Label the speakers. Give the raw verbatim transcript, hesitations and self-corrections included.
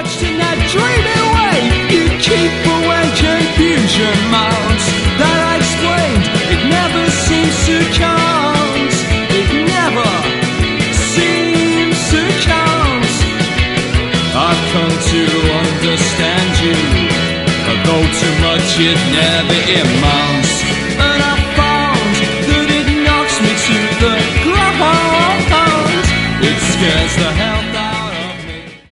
Speaker 1: lost in that dreamy way you keep for when confusion mounts. That I explained, it never seems to count. It never seems to count. I've come to understand you, although too much it never amounts.